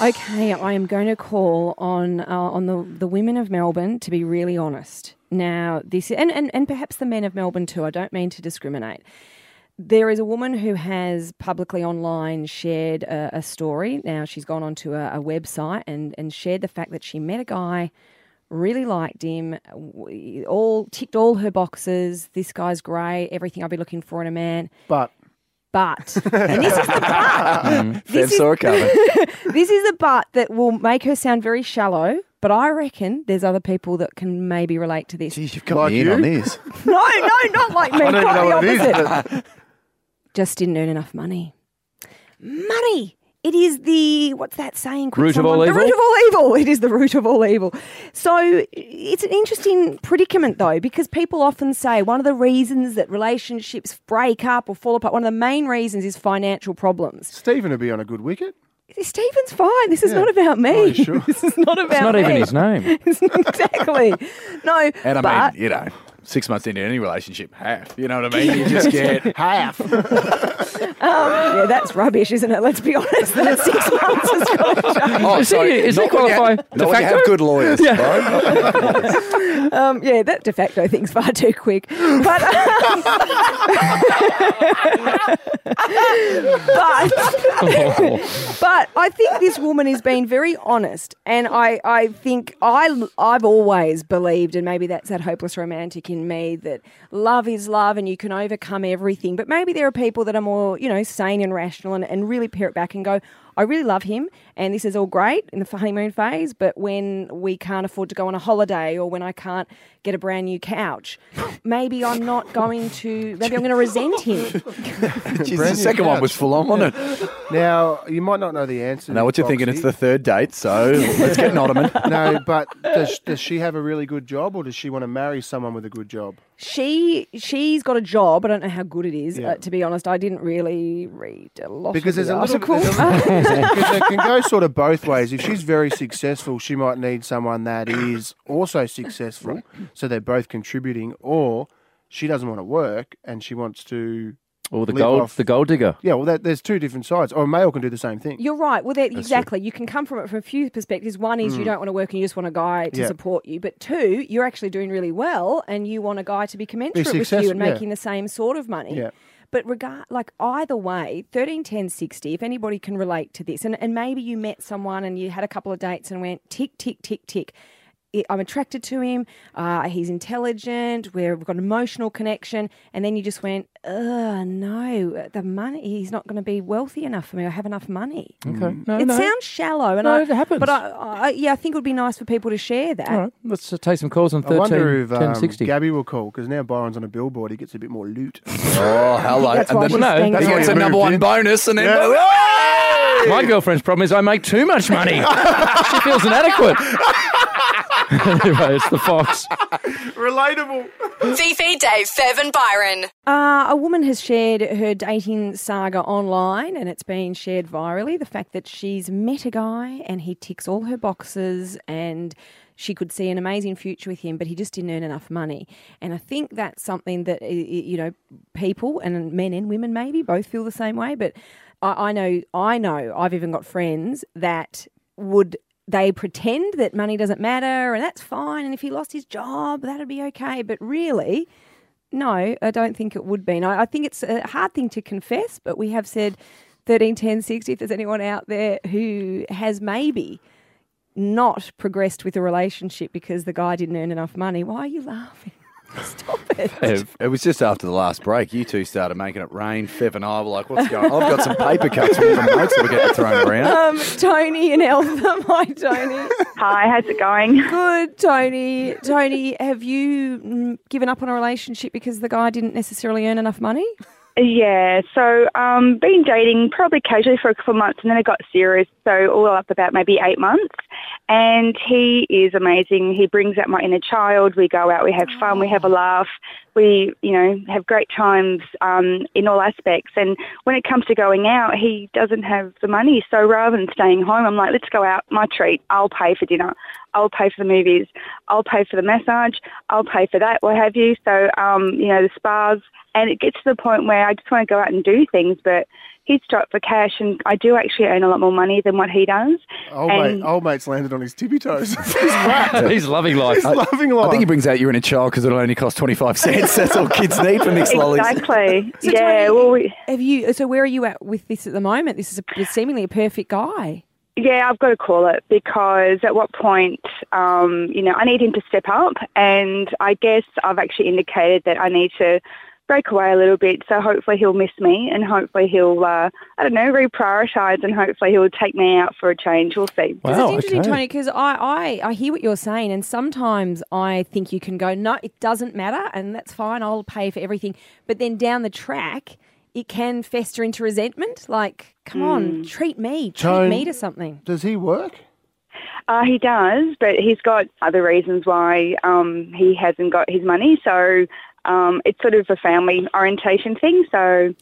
Okay, I am going to call on the women of Melbourne to be really honest. Now, this and perhaps the men of Melbourne too. I don't mean to discriminate. There is a woman who has publicly online shared a story. Now, she's gone onto a website and shared the fact that she met a guy, really liked him, ticked all her boxes. This guy's great, everything I'd be looking for in a man. But, and this is the but. This is the but that will make her sound very shallow. But I reckon there's other people that can maybe relate to this. Jeez, you've got me in on this. No, not like me. I don't even know Quite what the it opposite. is. Just didn't earn enough money. Money. It is the, what's that saying? Root of all evil? The root of all evil. It is the root of all evil. So it's an interesting predicament, though, because people often say one of the reasons that relationships break up or fall apart, one of the main reasons is financial problems. Stephen would be on a good wicket. Stephen's fine. This is not about me. Oh, sure. This is not about me. It's not even his name. Exactly. No, And I but mean, 6 months into any relationship, half. You know what I mean? You just get half. yeah, that's rubbish, isn't it? Let's be honest. That 6 months has got to change. Oh, sorry. Is he qualify de Not when you facto? have good lawyers, bro. Yeah, that de facto thing's far too quick. But, but I think this woman is being very honest, and I think I've always believed, and maybe that's that hopeless romantic in me, that love is love and you can overcome everything. But maybe there are people that are more, sane and rational and really pare it back and go, I really love him and this is all great in the honeymoon phase, but when we can't afford to go on a holiday or when I can't get a brand new couch, maybe I'm not going to, maybe I'm going to resent him. Jeez, the second one was full on, wasn't it? Now, you might not know the answer. Know what you're thinking? Foxy. It's the third date, so let's get an ottoman. No, but does she have a really good job, or does she want to marry someone with a good job? She's got a job. I don't know how good it is, Yeah. to be honest. I didn't really read a lot Because of there's the a little, article. because it can go sort of both ways. If she's very successful, she might need someone that is also successful, so they're both contributing, or she doesn't want to work and she wants to. Or live off- the gold digger. Yeah, well, there's two different sides. Or a male can do the same thing. You're right. Well, exactly. You can come from it from a few perspectives. One is you don't want to work and you just want a guy to Yeah. support you. But two, you're actually doing really well and you want a guy to be commensurate with you successful, and yeah. making the same sort of money. Yeah. But either way, 13, 10, 60, if anybody can relate to this, and maybe you met someone and you had a couple of dates and went tick, tick, tick, tick. I'm attracted to him. He's intelligent. We've got an emotional connection. And then you just went, no, the money, he's not going to be wealthy enough for me. I have enough money. Okay. It sounds shallow. And it happens. But I think it would be nice for people to share that. All right, let's take some calls on I wonder if 13 10 60. Gabby will call, because now Byron's on a billboard, he gets a bit more loot. Oh, hello. That's And why then she's no, staying he there. gets a number one bonus, and then My girlfriend's problem is I make too much money. She feels inadequate. Anyway, it's the Fox. Relatable. Fifi, Dave, Fev and Byron. A woman has shared her dating saga online and it's been shared virally. The fact that she's met a guy and he ticks all her boxes and she could see an amazing future with him, but he just didn't earn enough money. And I think that's something that, people and men and women maybe both feel the same way. But I know I've even got friends that they pretend that money doesn't matter and that's fine. And if he lost his job, that'd be okay. But really, no, I don't think it would be. And I think it's a hard thing to confess, but we have said 13, 10, 60, if there's anyone out there who has maybe not progressed with a relationship because the guy didn't earn enough money. Why are you laughing? Stop it. It was just after the last break. You two started making it rain. Fev and I were like, what's going on? I've got some paper cuts from some notes that were getting thrown around. Tony in Eltham. Hi, Tony. Hi, how's it going? Good, Tony. Tony, have you given up on a relationship because the guy didn't necessarily earn enough money? Yeah, so been dating probably casually for a couple of months and then it got serious, so all up about maybe 8 months. And he is amazing. He brings out my inner child. We go out, we have fun, we have a laugh. We, have great times in all aspects. And when it comes to going out, he doesn't have the money. So rather than staying home, I'm like, let's go out, my treat. I'll pay for dinner. I'll pay for the movies, I'll pay for the massage, I'll pay for that, what have you. So, the spas, and it gets to the point where I just want to go out and do things, but he's strapped for cash, and I do actually earn a lot more money than what he does. Old mate's landed on his tippy toes. He's loving life. He's loving life. I think he brings out your inner child because it'll only cost 25 cents. That's all kids need for mixed lollies. Exactly. So yeah. Tony, so where are you at with this at the moment? This is seemingly a perfect guy. Yeah, I've got to call it, because at what point, I need him to step up, and I guess I've actually indicated that I need to break away a little bit, so hopefully he'll miss me, and hopefully he'll, reprioritise, and hopefully he'll take me out for a change. We'll see. Because it's interesting, Tony, because I hear what you're saying, and sometimes I think you can go, no, it doesn't matter, and that's fine, I'll pay for everything. But then down the track, it can fester into resentment. Like, come on, treat me to something. Does he work? He does, but he's got other reasons why he hasn't got his money. So it's sort of a family orientation thing. So,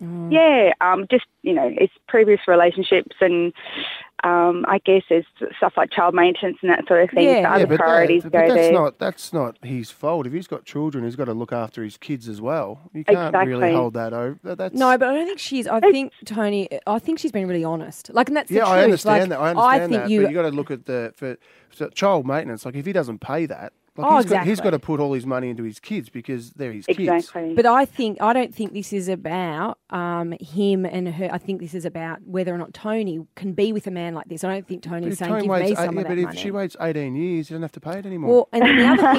it's previous relationships, and I guess there's stuff like child maintenance and that sort of thing. Yeah. So other priorities go there. That's not his fault. If he's got children, he's got to look after his kids as well. You can't really hold that over. No, but I don't think she's. I think, Tony, she's been really honest. Like, and that's the truth. I understand that. think but you got to look at for child maintenance. Like, if he doesn't pay that, he's got to put all his money into his kids because they're his kids. Exactly. But I don't think this is about him and her. I think this is about whether or not Tony can be with a man like this. I don't think Tony's saying, give me some of that money. But if she waits 18 years, he doesn't have to pay it anymore. Well, and then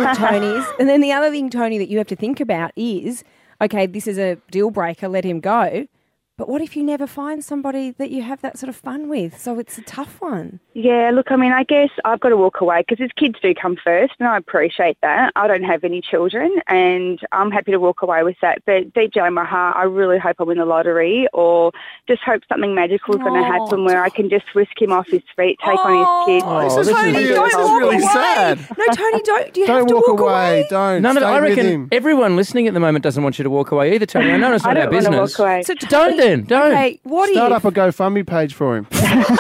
the other thing, Tony, that you have to think about is, okay, this is a deal breaker, let him go. But what if you never find somebody that you have that sort of fun with? So it's a tough one. Yeah, look, I guess I've got to walk away because his kids do come first, and I appreciate that. I don't have any children, and I'm happy to walk away with that. But deep down in my heart, I really hope I win the lottery, or just hope something magical is going to happen where I can just whisk him off his feet, take on his kids. Tony, don't walk away. Sad. No, Tony, don't. You don't have to walk walk away. Don't. No, I reckon him. everyone listening at the moment doesn't want you to walk away either, Tony. I know it's not our business. I don't want to walk away. So Don't then. Don't. Okay, Start up a GoFundMe page for him.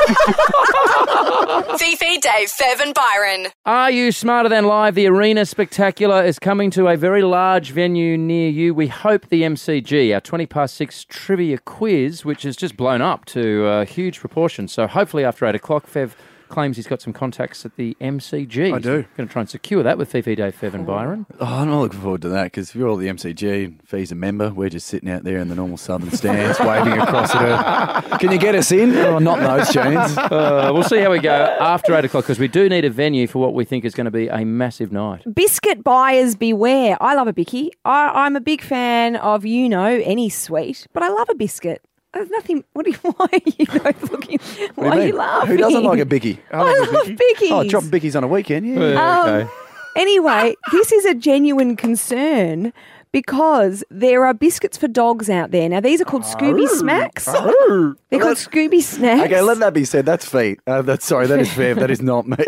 Fifi, Dave, Fev and Byron. Are You Smarter Than Live? The Arena Spectacular is coming to a very large venue near you. We hope the MCG, our 6:20 trivia quiz, which has just blown up to huge proportions. So hopefully after 8 o'clock, Fev claims he's got some contacts at the MCG. I do. Going to try and secure that with Fifi, Dave, Fev and Byron. Oh, I'm not looking forward to that because if you're all at the MCG and Fee's a member, we're just sitting out there in the normal southern stands waving across at her. Can you get us in? Oh, not in those chains. We'll see how we go after 8 o'clock because we do need a venue for what we think is going to be a massive night. Biscuit buyers beware. I love a bicky. I'm a big fan of, any sweet, but I love a biscuit. There's nothing. Why are you looking? Why are you laughing? Who doesn't like a bicky? I love bickies. Oh, drop bickies on a weekend, yeah. Okay. Anyway, this is a genuine concern because there are biscuits for dogs out there. Now, these are called Scooby Smacks. They're called Scooby Snacks. Okay, let that be said. That's Fee. That is Fev. That is not me.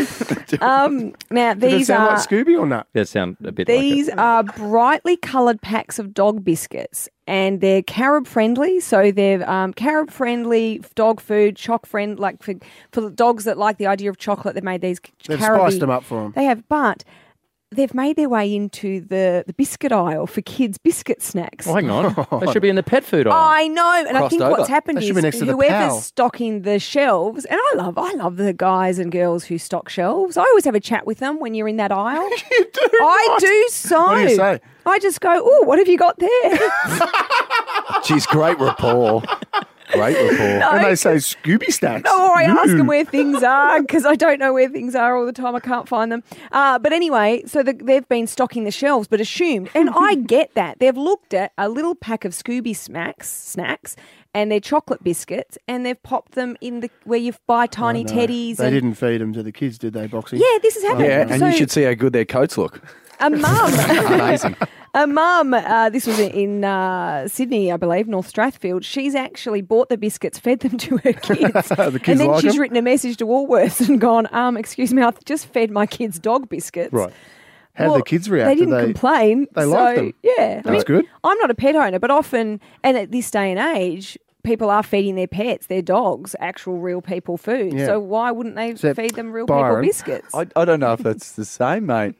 Now, Does it these sound are... like Scooby or not? That sound a bit These like it. are brightly coloured packs of dog biscuits, and they're carob friendly. So they're carob friendly dog food, choc friend, like for dogs that like the idea of chocolate. They made these. They've spiced them up for them. They have, but they've made their way into the biscuit aisle for kids' biscuit snacks. Oh, hang on. They should be in the pet food aisle. I know, and I Crossed think over. what's happened They should be next is to the whoever's pal. stocking the shelves, and I love the guys and girls who stock shelves. I always have a chat with them when you're in that aisle. You do. I do so. What do you say? I just go, oh, what have you got there? She's great rapport. Great rapport. And they say Scooby Snacks. No, I ask them where things are because I don't know where things are all the time. I can't find them. But anyway, so they've been stocking the shelves, but assumed, and I get that. They've looked at a little pack of Scooby snacks and they're chocolate biscuits, and they've popped them in where you buy tiny teddies. They didn't feed them to the kids, did they, Boxy? Yeah, this is happening. Yeah, and So you should see how good their coats look. a mum. Amazing. A mum, this was in Sydney, I believe, North Strathfield. She's actually bought the biscuits, fed them to her kids. The kids and then like she's them? written a message to Woolworths and gone, excuse me, I've just fed my kids dog biscuits. Right. How did the kids react? They Did didn't complain. They so, liked them? Yeah. That's good. I'm not a pet owner, but often, and at this day and age, people are feeding their pets, their dogs, actual real people food. Yeah. So why wouldn't they Except feed them real Byron, people biscuits? I don't know if that's the same, mate.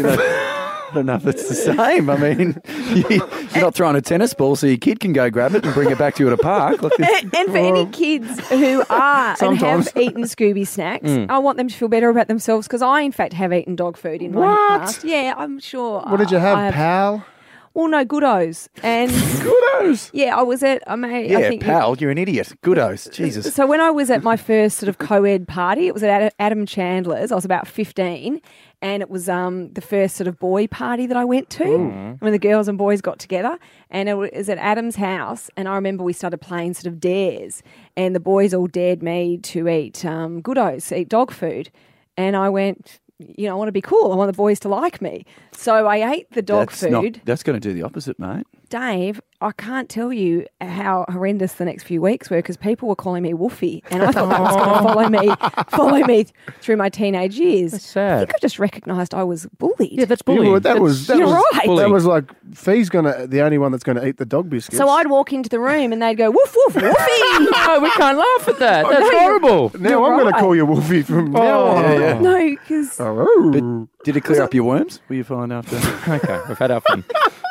I don't know if it's the same. I mean, you're not throwing a tennis ball so your kid can go grab it and bring it back to you at a park. Like And for any kids who are and Sometimes. have eaten Scooby snacks, I want them to feel better about themselves because I, in fact, have eaten dog food in my What? past. Yeah, I'm sure. What did you have, pal? Well, no, Goodos. And Goodos. yeah, I was at, I yeah, think pal, you're an idiot. Goodos. Jesus. So when I was at my first sort of co-ed party, it was at Adam Chandler's. I was about 15, and it was the first sort of boy party that I went to when the girls and boys got together. And it was at Adam's house, and I remember we started playing sort of dares, and the boys all dared me to eat Goodos, eat dog food. And I went, I want to be cool. I want the boys to like me. So I ate the dog food. That's going to do the opposite, mate. Dave, I can't tell you how horrendous the next few weeks were because people were calling me Woofy, and I thought that was going to follow me through my teenage years. That's sad. I think I just recognised I was bullied. Yeah, that's Yeah, bullying. well, that was You're right. bullying. That was like Fee's the only one that's gonna eat the dog biscuits. So I'd walk into the room and they'd go, woof, woof, woofy. No, we can't laugh at that. That's no, horrible. now You're I'm gonna right. call you Wolfie from now on. Yeah, yeah. No, because Oh. Did it clear up your worms? Were you fine after? Okay, we've had our fun.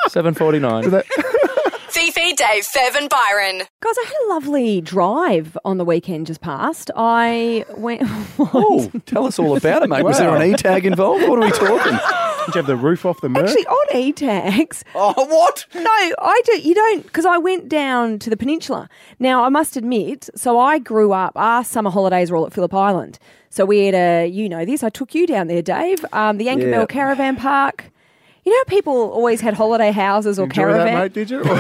7:49. Fifi, Dave, Fev and Byron. guys, I had a lovely drive on the weekend just past. I went. Oh, tell us all about it, mate. Was there an E-tag involved? What are we talking? Did you have the roof off the Merc? Actually, on E-tags. Oh, what? No, I do. You don't, because I went down to the peninsula. Now, I must admit, so I grew up. Our summer holidays were all at Phillip Island. So we had this. I took you down there, Dave. The Yankamel Yeah. Caravan Park. You know, how people always had holiday houses or Enjoy caravan. that, mate, did you?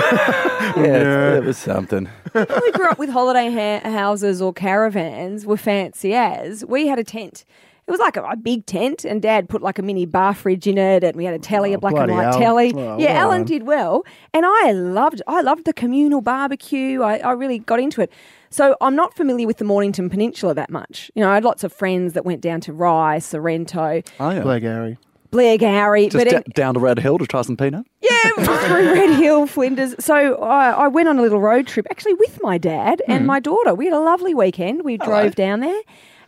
Yeah, it was something. People who grew up with holiday houses or caravans were fancy as. We had a tent. It was like a big tent, and Dad put like a mini bar fridge in it, and we had a telly, a black and bloody white hell. telly. Oh, yeah, well Alan done. did well, and I loved the communal barbecue. I really got into it. So I'm not familiar with the Mornington Peninsula that much. You know, I had lots of friends that went down to Rye, Sorrento, Oh, yeah. Blackberry. Blairgowrie, Just down to Red Hill to try some peanut? yeah, through Red Hill, Flinders. So I went on a little road trip, actually with my dad and my daughter. We had a lovely weekend. We drove down there,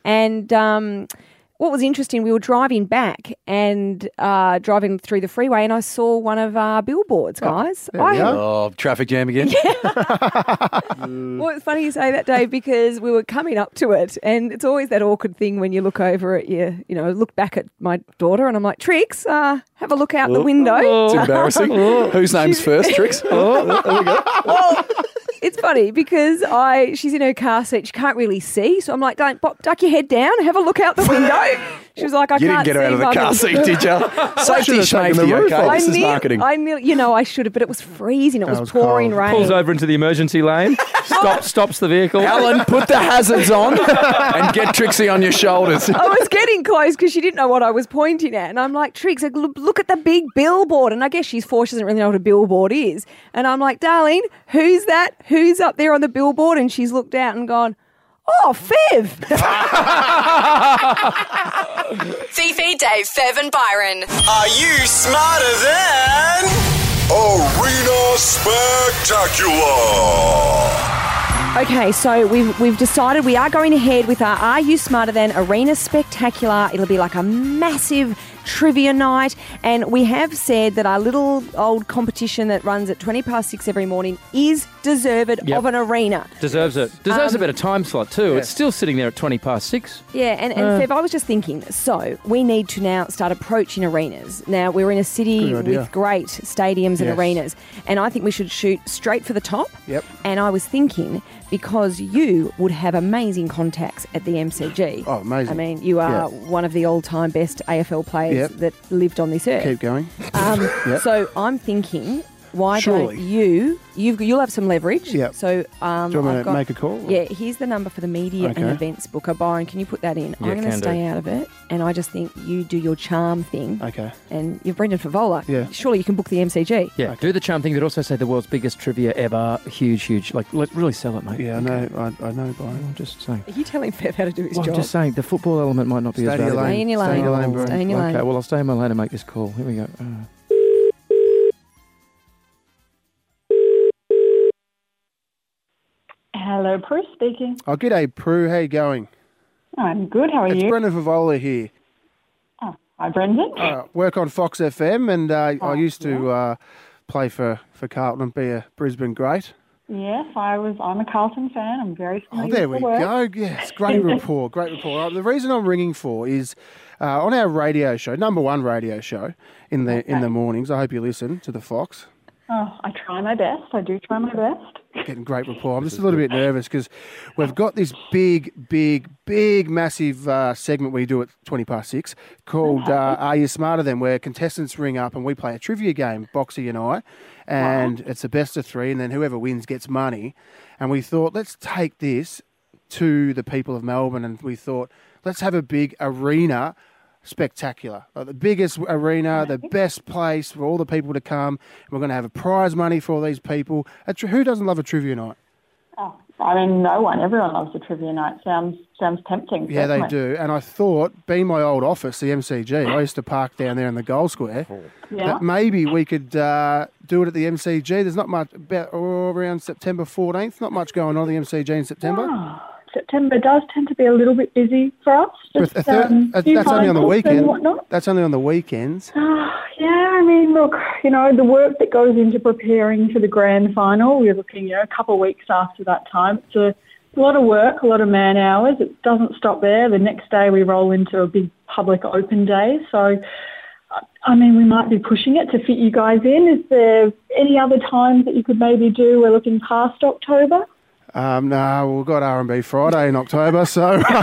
and what was interesting, we were driving back and driving through the freeway, and I saw one of our billboards, guys. there we are. Oh, traffic jam again? Well, it's funny you say that, Dave, because we were coming up to it, and it's always that awkward thing when you look over at look back at my daughter, and I'm like, Trix, have a look out the window. It's embarrassing. Whose name's first, Trix? Well, it's funny because she's in her car seat. She can't really see. So I'm like, don't duck your head down. Have a look out the window. She was like, I You can't didn't get her see. out of the car Mum." seat, did you? Safety have taken the safety, roof okay? off. This is marketing. I should have, but it was freezing. It was was pouring cold. rain. Pulls over into the emergency lane. Stops the vehicle. Alan, put the hazards on and get Trixie on your shoulders. I was getting close because she didn't know what I was pointing at. And I'm like, Trix, look at the big billboard. And I guess she's 4. She doesn't really know what a billboard is. And I'm like, darling, who's that? Who's up there on the billboard? And she's looked out and gone, oh, Fev. Fifi, Dave, Fev and Byron. Are you smarter than Arena Spectacular. Okay, so we've decided we are going ahead with our Are You Smarter Than Arena Spectacular. It'll be like a massive trivia night, and we have said that our little old competition that runs at 6:20 every morning is deserved Yep. of an arena. Deserves it. Deserves a better time slot too. It's still sitting there at 6:20. Yeah, and Fev, I was just thinking, so we need to now start approaching arenas. Now, we're in a city Good idea. with great stadiums and Yes. arenas, and I think we should shoot straight for the top. Yep. And I was thinking, because you would have amazing contacts at the MCG. Oh, amazing. I mean, you are Yeah. one of the all-time best AFL players Yep. that lived on this earth. Keep going. Yep. So I'm thinking, why Surely. don't you'll have some leverage. Yep. So Do you want me I've to got, make a call? Yeah, here's the number for the media and Okay. events booker. Byron, can you put that in? Yeah, I'm going to can stay do. out of it, and I just think you do your charm thing. Okay. And you're Brendan Favola. Yeah. Surely you can book the MCG. Yeah, do the charm thing, but also say the world's biggest trivia ever. Huge. Like really sell it, mate. Yeah, I know, Byron. I'm just saying. Are you telling Fev how to do his Well, I'm job? just saying the football element might not be Stay as in your valuable. Stay in your Stay in your lane. lane, bro. Stay in your lane. Okay, well, I'll stay in my lane and make this call. Here we go. Hello, Prue speaking. Oh, g'day, Prue. How you going? I'm good. How are It's you? Brendan Favola here. Oh, hi, Brendan. Work on Fox FM, and I used to play for Carlton and be a Brisbane great. Yes, I'm a Carlton fan. I'm very Oh, familiar there with we the work. go. Yes, great report, great report. The reason I'm ringing for is on our radio show, number one radio show in the mornings. I hope you listen to the Fox. Oh, I try my best. I do try my best. Getting great rapport. I'm just a little bit nervous because we've got this big, massive segment we do at 6:20 called Are You Smarter Than, where contestants ring up and we play a trivia game, Boxy and I, and it's a best of three, and then whoever wins gets money. And we thought, let's take this to the people of Melbourne, and we thought, let's have a big arena spectacular, like the biggest arena, the best place for all the people to come. We're going to have a prize money for all these people. Who doesn't love a trivia night? Oh, I mean, no one. Everyone loves a trivia night. Sounds tempting. Yeah, certainly. they do. And I thought, being my old office, the MCG, I used to park down there in the Gold Square, that maybe we could do it at the MCG. There's not much, around September 14th, not much going on at the MCG in September. Oh, September does tend to be a little bit busy for us. Just, That's only on the weekend. Whatnot. That's only on the weekends. Yeah, I mean, look, the work that goes into preparing for the grand final, we're looking, a couple of weeks after that time. It's a lot of work, a lot of man hours. It doesn't stop there. The next day we roll into a big public open day. So, I mean, we might be pushing it to fit you guys in. Is there any other times that you could maybe do? We're looking past October. No, we've got R&B Friday in October, so you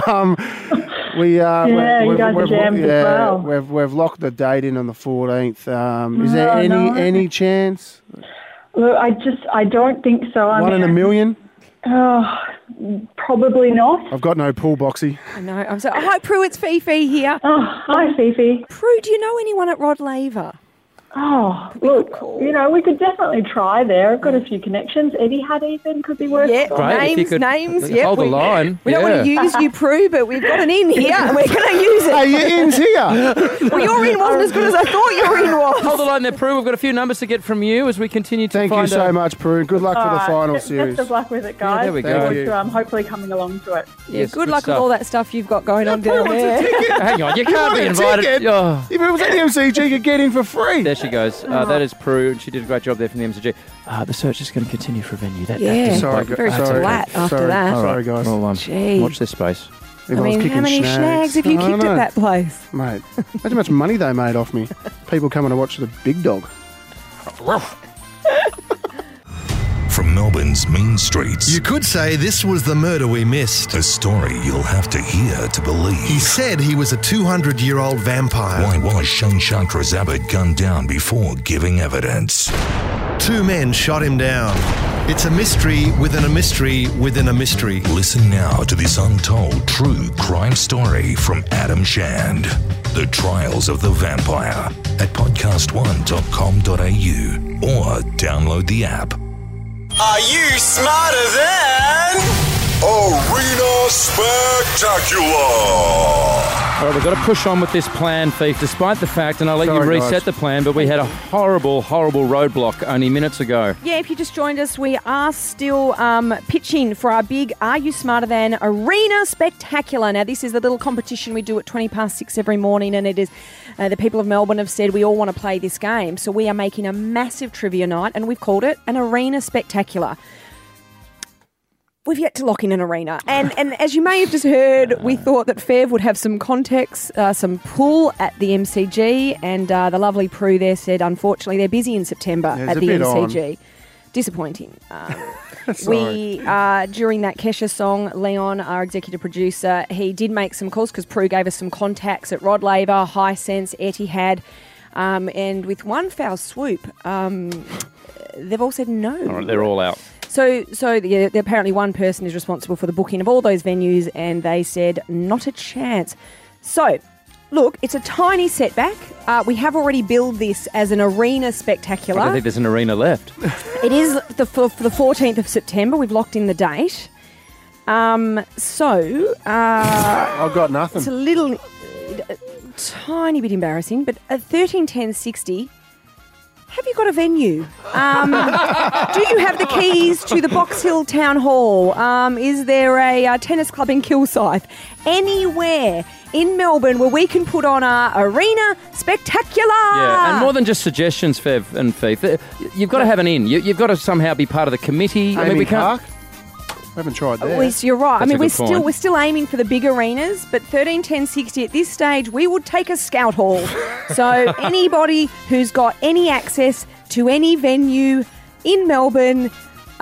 guys are jammed as well. We've locked the date in on the 14th. Is there any chance? Look, I don't think so. One in a million? Probably not. I've got no pool, Boxy. I know. Hi, Prue. It's Fifi here. Oh, hi, Fifi. Prue, do you know anyone at Rod Laver? Oh, look, we could definitely try there. I've got a few connections. Eddie had even could be worth it. Names. Yep. Hold the line. We don't want to use you, Prue, but we've got an in here and we're going to use it. Hey, your in's here. Well, your in wasn't as good as I thought your in was. Hold the line there, Prue. We've got a few numbers to get from you as we continue to Thank you so much, Prue. Good luck for the final series. Best of luck with it, guys. Yeah, there we go. Thank you. Hopefully coming along to it. Yeah, good luck with all that stuff you've got going on down there. Hang on, you can't be invited. Oh. If it was at the MCG, you could get in for free. There she goes. That is Prue, and she did a great job there from the MCG. The search is going to continue for a venue. Sorry, very flat after that. Sorry, guys. Well, Gee. watch this space. I mean, how many snags have you kicked at that place? Mate, imagine how much money they made off me. People coming to watch the big dog. From Melbourne's mean streets. You could say this was the murder we missed. A story you'll have to hear to believe. He said he was a 200-year-old vampire. Why was Shane Shantrazabad gunned down before giving evidence? 2 men shot him down. It's a mystery within a mystery within a mystery. Listen now to this untold true crime story from Adam Shand. The Trials of the Vampire at podcast1.com.au or download the app. Are you smarter than Arena Spectacular? All right, we've got to push on with this plan, Thief, despite the fact, and I'll let you reset the plan, but we had a horrible, horrible roadblock only minutes ago. Yeah, if you just joined us, we are still pitching for our big Are You Smarter Than Arena Spectacular. Now, this is the little competition we do at 6:20 every morning, and it is the people of Melbourne have said we all want to play this game, so we are making a massive trivia night, and we've called it an Arena Spectacular. We've yet to lock in an arena. And as you may have just heard, we thought that Fev would have some context, some pull at the MCG. And the lovely Prue there said, unfortunately, they're busy in September at the MCG. Disappointing. During that Kesha song, Leon, our executive producer, he did make some calls because Prue gave us some contacts at Rod Laver, Hisense, Etihad. And with one foul swoop, they've all said no. All right, they're all out. So apparently one person is responsible for the booking of all those venues, and they said not a chance. So, look, it's a tiny setback. We have already billed this as an Arena Spectacular. I don't think there's an arena left. It is for the 14th of September. We've locked in the date. I've got nothing. It's a tiny bit embarrassing, but at 13.10.60, have you got a venue? Do you have the keys to the Box Hill Town Hall? Is there a tennis club in Kilsyth? Anywhere in Melbourne where we can put on our arena spectacular? Yeah, and more than just suggestions, Fev and Fief. You've got to have an in. You've got to somehow be part of the committee. We can't. I haven't tried that. Well, you're right. That's a good point. we're still aiming for the big arenas, but 13, 10, 60 at this stage, we would take a scout hall. So anybody who's got any access to any venue in Melbourne,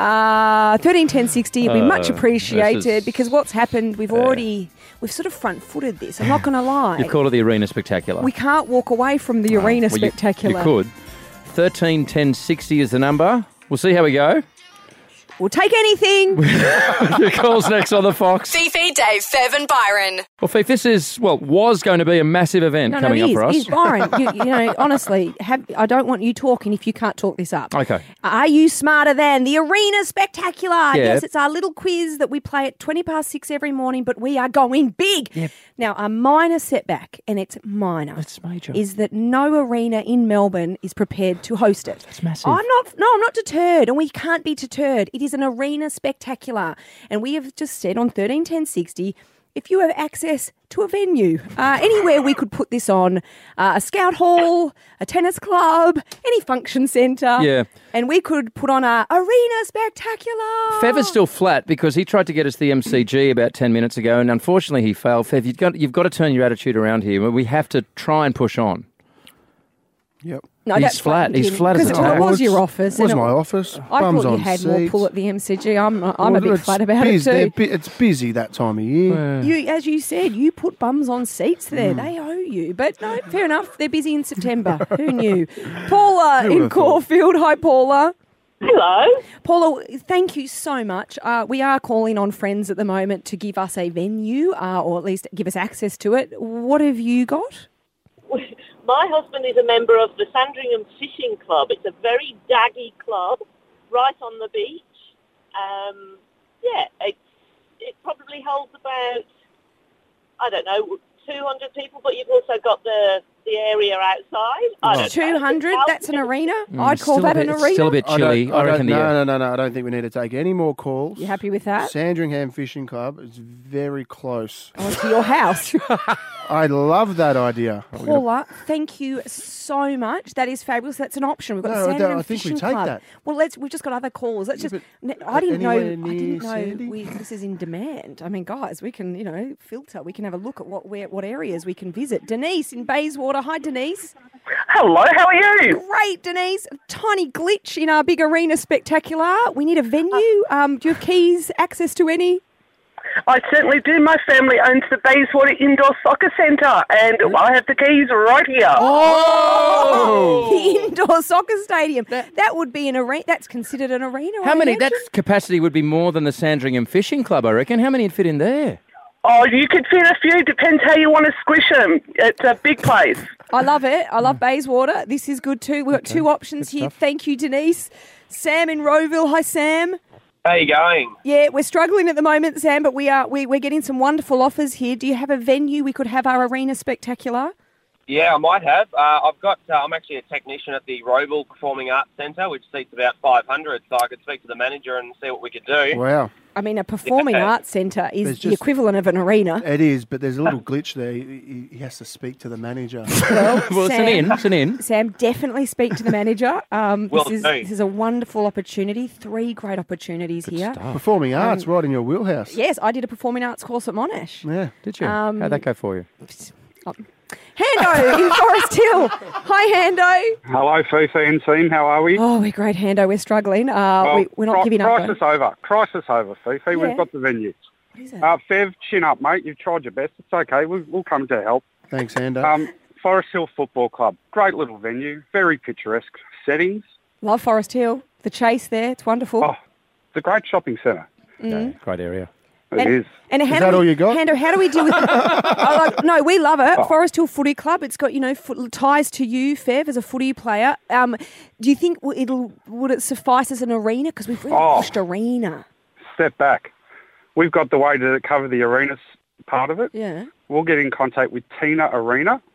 13, 10, 60 would be much appreciated because what's happened, we've sort of front-footed this. I'm not going to lie. You call it the Arena Spectacular. We can't walk away from the Arena Spectacular. You could. 13, 10, 60 is the number. We'll see how we go. We'll take anything. Your call's next on the Fox. Fifi, Dave, Fev and Byron. Well, Fief, this was going to be a massive event coming up for us. Byron, you know, honestly, I don't want you talking if you can't talk this up. Okay. Are you smarter than the Arena Spectacular? Yeah. Yes, it's our little quiz that we play at 6:20 every morning, but we are going big. Yep. Now, a minor setback, and it's minor. It's major. Is that no arena in Melbourne is prepared to host it. That's massive. I'm not deterred, and we can't be deterred. It is an Arena Spectacular, and we have just said on 131060, if you have access to a venue, anywhere we could put this on, a scout hall, a tennis club, any function centre, and we could put on a Arena Spectacular. Fev is still flat because he tried to get us to the MCG about 10 minutes ago, and unfortunately he failed. Fev, you've got to turn your attitude around here. We have to try and push on. Yep. No, he's flat. He's flat as a because it was your office. It was my office. I Bums thought you on had more seats. pull at the MCG. I'm a bit flat about it too. It's busy that time of year. As you said, you put bums on seats there. They owe you. But no, fair enough. They're busy in September. Who knew? Paula in Caulfield. Hi, Paula. Hello. Paula, thank you so much. We are calling on friends at the moment to give us a venue or at least give us access to it. What have you got? My husband is a member of the Sandringham Fishing Club. It's a very daggy club right on the beach. It probably holds about, 200 people, but you've also got the area outside. 200? That's an arena? I'd call that an arena. It's still a bit chilly. I reckon No. I don't think we need to take any more calls. You happy with that? Sandringham Fishing Club is very close. To your house. I love that idea. Paula, thank you so much. That is fabulous. That's an option. We've got the Sandringham I think we Fishing take Club. that. Well, we've just got other calls. Let's I didn't know this is in demand. I mean, guys, we can, filter. We can have a look at what areas we can visit. Denise in Bayswater. Hi, Denise. Hello, how are you? Great, Denise. A tiny glitch in our big Arena Spectacular. We need a venue. Do you have keys, access to any? I certainly do. My family owns the Bayswater Indoor Soccer Centre, and I have the keys right here. Oh! The indoor soccer stadium. That would be an arena. That's considered an arena. How many? That capacity would be more than the Sandringham Fishing Club, I reckon. How many would fit in there? Oh, you could fit a few. Depends how you want to squish them. It's a big place. I love it. I love Bayswater. This is good too. We've got two options here. Thank you, Denise. Sam in Rowville. Hi, Sam. How you going? Yeah, we're struggling at the moment, Sam, but we're getting some wonderful offers here. Do you have a venue we could have our Arena Spectacular? Yeah, I might have. I'm actually a technician at the Rowville Performing Arts Centre, which seats about 500, so I could speak to the manager and see what we could do. Wow. I mean, a performing arts centre is the equivalent of an arena. It is, but there's a little glitch there. He has to speak to the manager. Well, it's an in. Sam, definitely speak to the manager. This is a wonderful opportunity. 3 great opportunities here. Performing arts, right in your wheelhouse. Yes, I did a performing arts course at Monash. Yeah. Did you? How'd that go for you? Hando in Forest Hill. Hi, Hando. Hello, Fifi and team. How are we? Oh, we're great, Hando. We're struggling. We're not giving up. Crisis over, Fifi. Yeah. We've got the venue. What is it? Fev, chin up, mate. You've tried your best. It's okay. We'll come to help. Thanks, Hando. Forest Hill Football Club. Great little venue. Very picturesque settings. Love Forest Hill. The Chase there. It's wonderful. Oh, it's a great shopping centre. Yeah, great area. It is. And is that all you got? Hando, how do we deal with no, we love it. Forest Hill Footy Club. It's got, ties to you, Fev, as a footy player. Do you think would it suffice as an arena? Because we've really pushed arena. Step back. We've got the way to cover the arena part of it. Yeah. We'll get in contact with Tina Arena.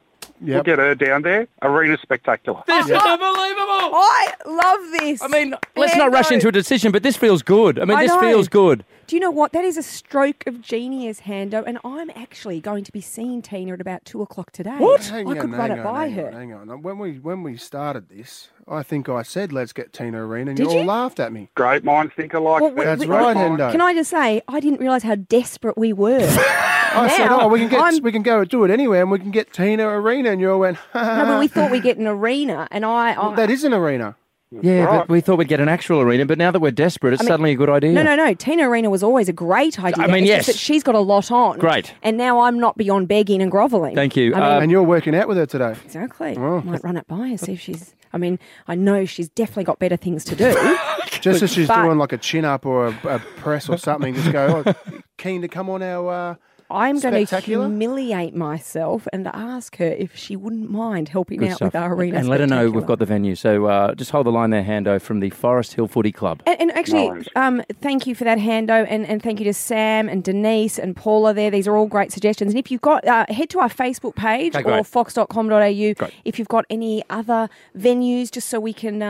We'll get her down there. Arena Spectacular. This is unbelievable. I love this. I mean, let's not rush into a decision, but this feels good. I mean, this feels good. Do you know what? That is a stroke of genius, Hando, and I'm actually going to be seeing Tina at about 2:00 today. What? I could run it by her. Hang on. When we started this, I think I said, let's get Tina Arena, and Did you all you? laughed at me. Great minds think alike. That's right, Hendo. Can I just say, I didn't realise how desperate we were. I said, we can go do it anywhere, and we can get Tina Arena, and you all went, No, but we thought we'd get an arena, and Well, that is an arena. Yeah, but we thought we'd get an actual arena, but now that we're desperate, it's suddenly a good idea. No. Tina Arena was always a great idea. I mean, It's yes. just that she's got a lot on. Great. And now I'm not beyond begging and grovelling. Thank you. And you're working out with her today. Exactly. Oh. Might run it by her, see if she's... I mean, I know she's definitely got better things to do. Just as she's But- doing like a chin-up or a press or something, just go, keen to come on our I'm going to Spectacular? humiliate myself and ask her if she wouldn't mind helping Good out stuff. with our arena. And let her know Spectacular. we've got the venue. So just hold the line there, Hando, from the Forest Hill Footy Club. And actually, thank you for that, Hando, and thank you to Sam and Denise and Paula there. These are all great suggestions. And if you've got, head to our Facebook page Okay, or great. fox.com.au if you've got any other venues, just so we can,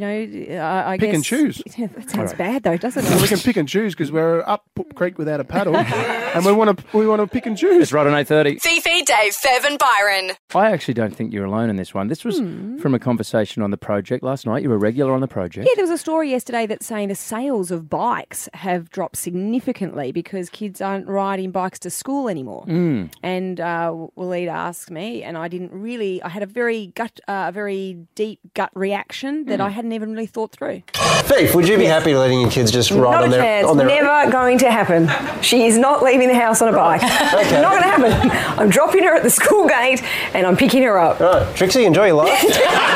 I Pick guess... and choose. Yeah, that sounds All right. bad, though, doesn't Well, we it? can pick and choose because we're up creek without a paddle, and we want to pick and choose. It's right on 8:30. Fifi, Dave, Fev and Byron. I actually don't think you're alone in this one. This was from a conversation on the project last night. You were regular on the project. Yeah, there was a story yesterday that's saying the sales of bikes have dropped significantly because kids aren't riding bikes to school anymore. Mm. And Waleed asked me, and I had a very deep gut reaction that I hadn't even really thought through. Beef, would you be happy letting your kids just ride Not on a their chance. on their Never going to happen. She is not leaving the house on a bike. Okay. Not going to happen. I'm dropping her at the school gate and I'm picking her up. Right, Trixie, enjoy your life.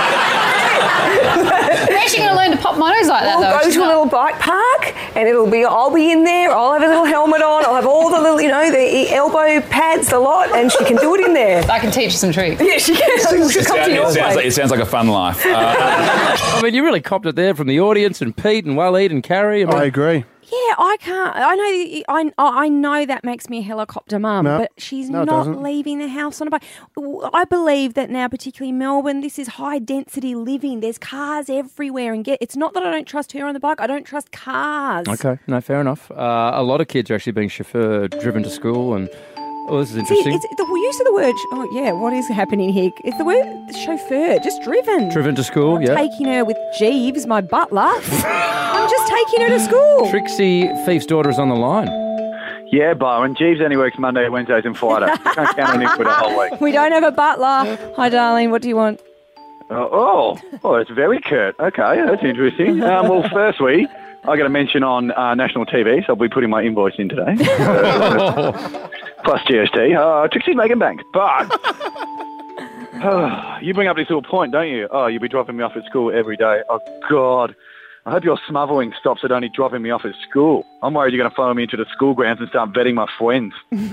Where's she going to learn to pop motos like that, We'll though? go She's to a not- little bike park and I'll be in there. I'll have a little helmet on. I'll have all the little, the elbow pads, the lot, and she can do it in there. I can teach you some tricks. Yeah, she can. She'll come to your place. It sounds like a fun life. I mean, you really copped it there from the audience and Pete and Waleed and Carrie. I agree. Yeah, I can't. I know that makes me a helicopter mum, No. but she's No, it not doesn't. leaving the house on a bike. I believe that now, particularly Melbourne, this is high density living. There's cars everywhere, and it's not that I don't trust her on the bike. I don't trust cars. Okay, no, fair enough. A lot of kids are actually being chauffeured, driven to school, and this is See, interesting. it's the use of the word. Oh yeah, what is happening here? It's the word chauffeur, just driven. Driven to school, I'm yeah. taking her with Jeeves, my butler. I'm just taking her to school. Trixie Thief's daughter is on the line. Yeah, Byron. Jeeves only works Monday, Wednesdays and Friday. Can't count on him for the whole week. We don't have a butler. Hi, darling. What do you want? It's very curt. Okay, that's interesting. Well, firstly, I got a mention on national TV, so I'll be putting my invoice in today. Plus GST. Trixie's making bank. But you bring up this little point, don't you? Oh, you'll be dropping me off at school every day. Oh, God. I hope your smothering stops at only dropping me off at school. I'm worried you're going to follow me into the school grounds and start vetting my friends.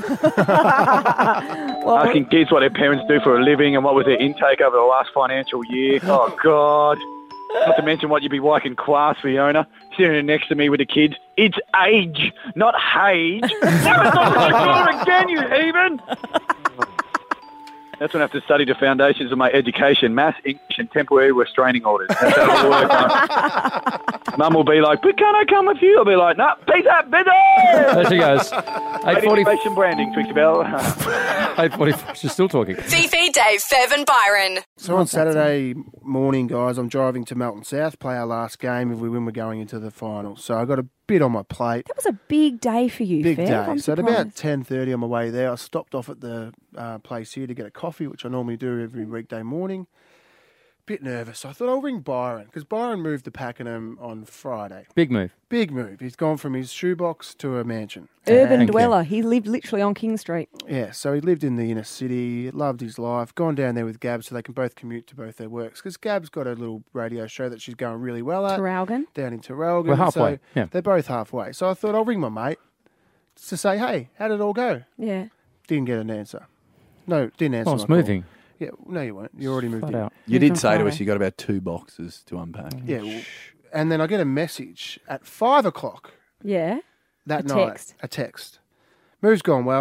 Asking kids what their parents do for a living and what was their intake over the last financial year. Oh, God. Not to mention what you'd be like in class, Fiona, sitting next to me with the kids. It's age, not hage. Never thought I'd again, you heathen. That's when I have to study the foundations of my education, maths, English, and temporary restraining orders. That's how it'll work. Mum will be like, but can I come with you? I'll be like, no, peace out, busy. There she goes. 8:40. Fashion branding, Trixie Bell. 8:45. She's still talking. Fifi, Dave, Fev and Byron. So on Saturday morning, guys, I'm driving to Melton South, play our last game. If we win, we're going into the final. So I got a bit on my plate. That was a big day for you, Big Fev. day. I'm So at surprised. about 10:30 on my way there, I stopped off at the place here to get a coffee, which I normally do every weekday morning. Bit nervous. So I thought I'll ring Byron, because Byron moved to Pakenham on Friday. Big move. Big move. He's gone from his shoebox to a mansion. Urban Thank you. dweller. He lived literally on King Street. Yeah, so he lived in the inner city, loved his life, gone down there with Gab so they can both commute to both their works. Because Gab's got a little radio show that she's going really well at. Traralgon. Down in Traralgon. We're halfway, So yeah. They're both halfway. So I thought I'll ring my mate to say, hey, how did it all go? Yeah. Didn't get an answer. No, didn't answer. Oh, it's my call. moving. Yeah, no, you weren't. You already moved Flat in. out. You did say to us you got about 2 boxes to unpack. Yeah, well, and then I get a message at 5 o'clock Yeah. that A night. text. A text. Move's gone well.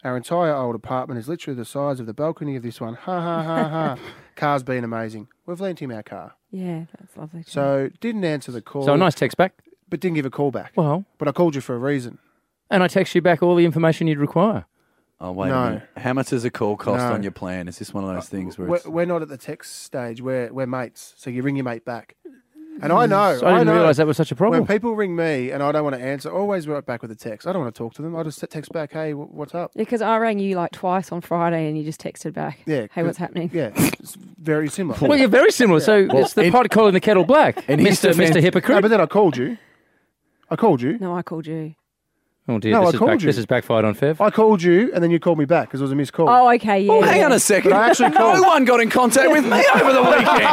Our entire old apartment is literally the size of the balcony of this one. Ha, ha, ha, ha. Car's been amazing. We've lent him our car. Yeah, that's lovely. So didn't answer the call. So a nice text back. But didn't give a call back. Well. But I called you for a reason. And I text you back all the information you'd require. Oh, wait No. a minute. How much does a call cost No. on your plan? Is this one of those things where it's... We're not at the text stage. We're mates. So you ring your mate back. And I know. So I didn't know. realise that was such a problem. When people ring me and I don't want to answer, I always write back with a text. I don't want to talk to them. I just text back, hey, what's up? Yeah, because I rang you like twice on Friday and you just texted back. Yeah. Hey, what's happening? Yeah, it's very similar. Well, you're very similar. So Well, it's the pot calling the kettle black. Mr. Hypocrite. No, but then I called you. No, I called you. Oh, dear. No, this I is called you. This is backfired on Fev. I called you and then you called me back because it was a missed call. Oh, okay, yeah. Oh, hang on a second. But I actually called. No one got in contact with me over the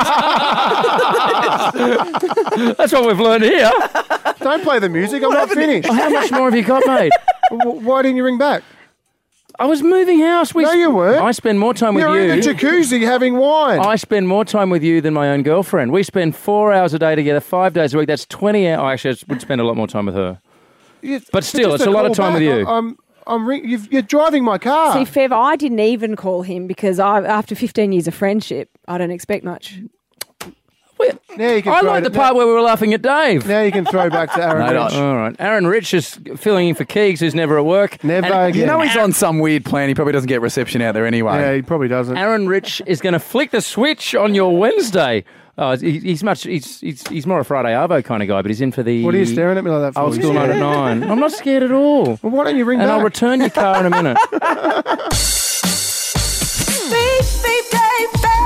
weekend. That's what we've learned here. Don't play the music. I'm not finished. How much more have you got, mate? Why didn't you ring back? I was moving house. No, you weren't. I spend more time with You're you. in the jacuzzi having wine. I spend more time with you than my own girlfriend. We spend 4 hours a day together, 5 days a week. That's 20 hours. Actually, I would spend a lot more time with her. But still, just it's a lot of call time back. with you. You're driving my car. See, Fev, I didn't even call him because after 15 years of friendship, I don't expect much. Now you can I throw like it- the part where we were laughing at Dave. Now you can throw back to Aaron Rich. All right. Aaron Rich is filling in for Keegs, who's never at work. Never And again. You know he's on some weird plan. He probably doesn't get reception out there anyway. Yeah, he probably doesn't. Aaron Rich is going to flick the switch on your Wednesday. Oh, he's more a Friday Arvo kind of guy, but he's in for the What are you staring at me like that for? old school night at 9. I'm not scared at all. Well, why don't you ring And back? I'll return your car in a minute. Beep, beep, Dave, Dave.